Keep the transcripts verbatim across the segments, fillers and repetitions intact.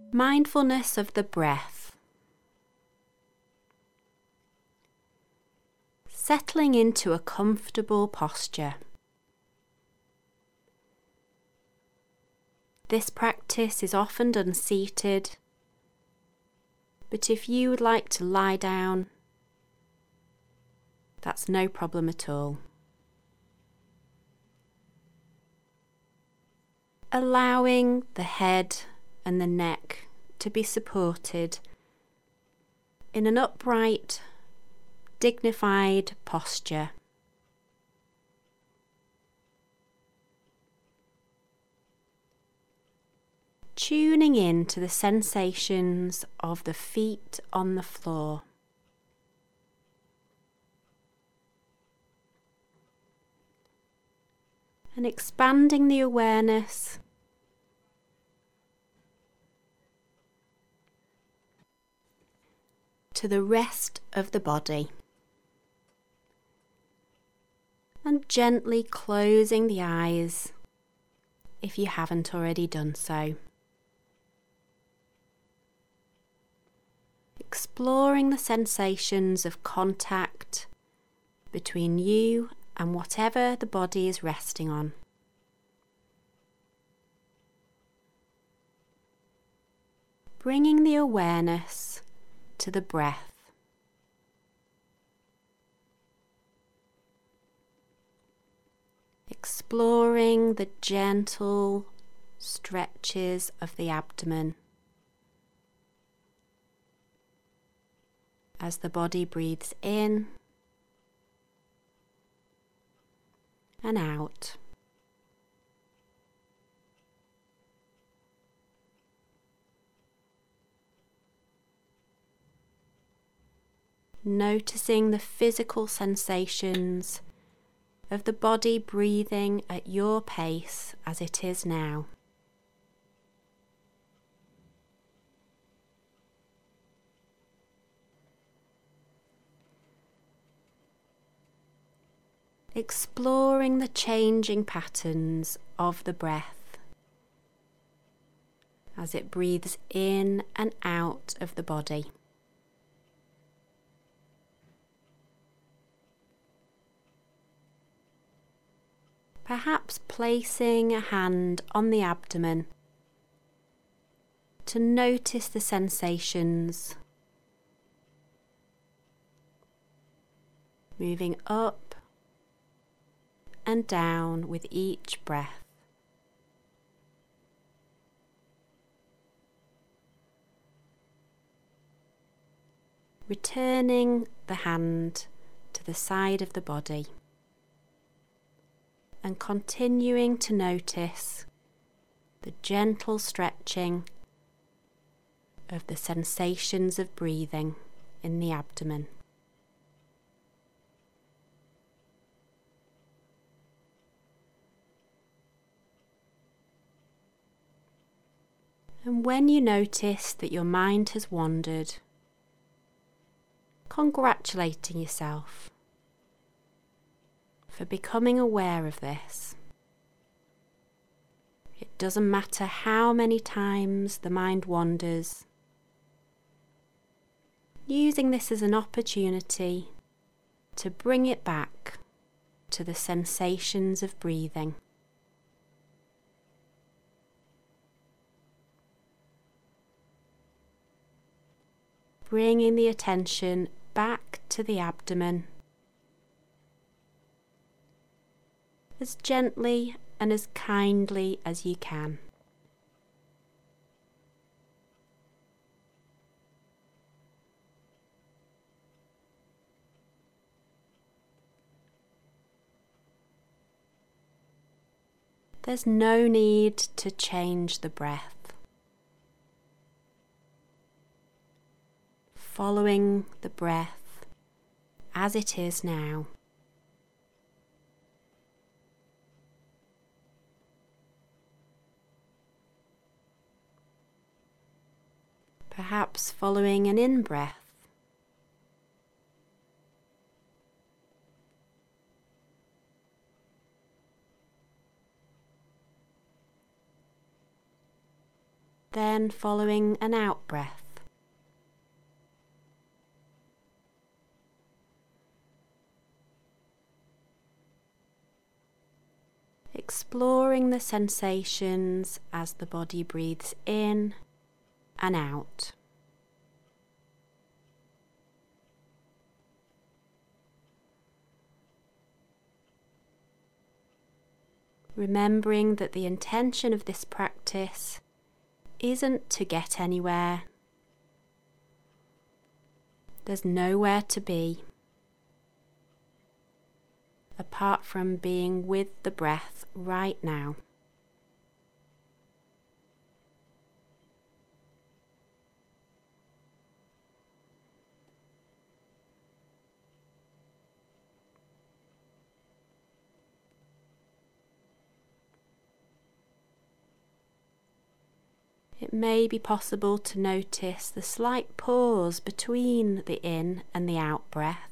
Mindfulness of the breath. Settling into a comfortable posture. This practice is often done seated, but if you would like to lie down, that's no problem at all. Allowing the head and the neck to be supported in an upright, dignified posture. Tuning in to the sensations of the feet on the floor. And expanding the awareness to the rest of the body. And gently closing the eyes if you haven't already done so. Exploring the sensations of contact between you and whatever the body is resting on. Bringing the awareness to the breath. Exploring the gentle stretches of the abdomen as the body breathes in and out. Noticing the physical sensations of the body breathing at your pace as it is now. Exploring the changing patterns of the breath as it breathes in and out of the body. Perhaps placing a hand on the abdomen to notice the sensations, moving up and down with each breath. Returning the hand to the side of the body and continuing to notice the gentle stretching of the sensations of breathing in the abdomen. And when you notice that your mind has wandered, congratulating yourself for becoming aware of this. It doesn't matter how many times the mind wanders, using this as an opportunity to bring it back to the sensations of breathing. Bringing the attention back to the abdomen as gently and as kindly as you can. There's no need to change the breath. Following the breath as it is now. Perhaps following an in-breath. then following an out breath. Exploring the sensations as the body breathes in and out. Remembering that the intention of this practice isn't to get anywhere. There's nowhere to be apart from being with the breath right now. It may be possible to notice the slight pause between the in and the out breath.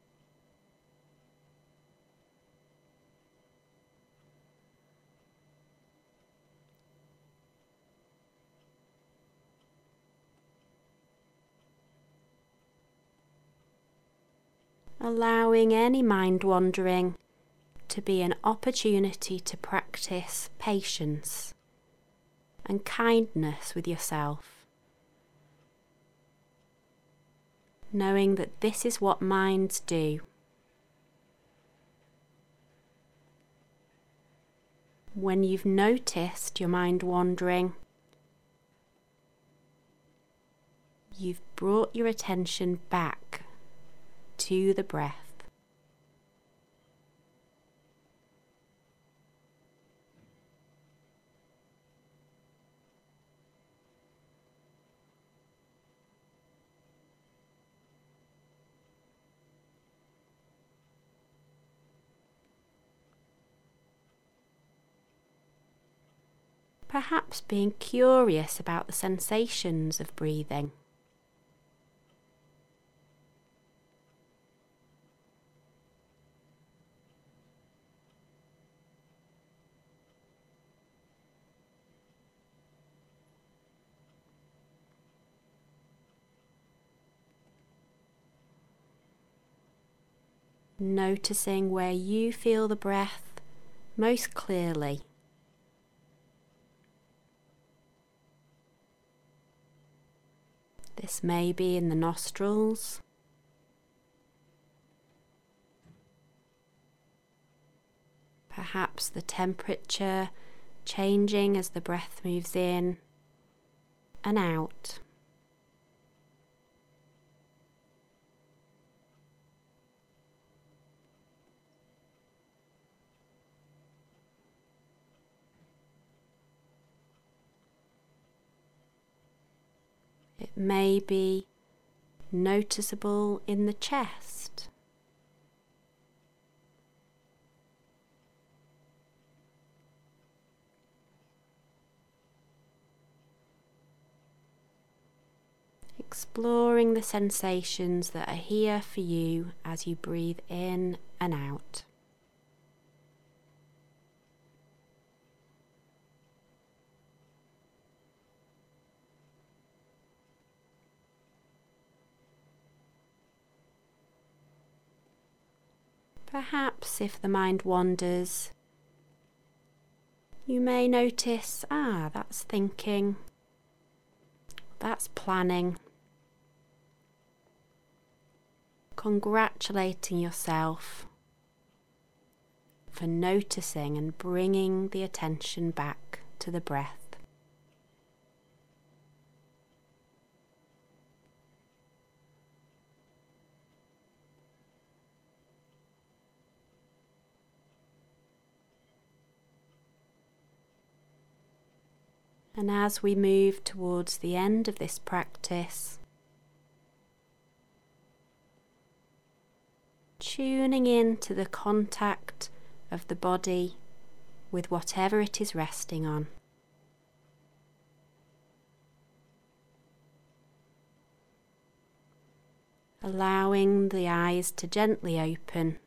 Allowing any mind wandering to be an opportunity to practice patience and kindness with yourself, knowing that this is what minds do. When you've noticed your mind wandering, you've brought your attention back to the breath. Perhaps being curious about the sensations of breathing. Noticing where you feel the breath most clearly. This may be in the nostrils, perhaps the temperature changing as the breath moves in and out. It may be noticeable in the chest. Exploring the sensations that are here for you as you breathe in and out. Perhaps if the mind wanders, you may notice, ah, that's thinking, that's planning. Congratulating yourself for noticing and bringing the attention back to the breath. And as we move towards the end of this practice, tuning in to the contact of the body with whatever it is resting on. Allowing the eyes to gently open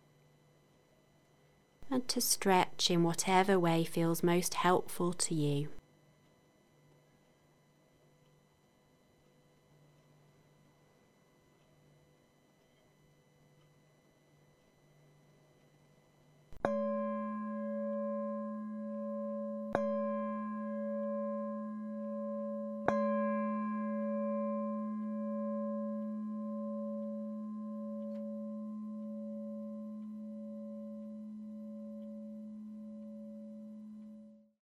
and to stretch in whatever way feels most helpful to you.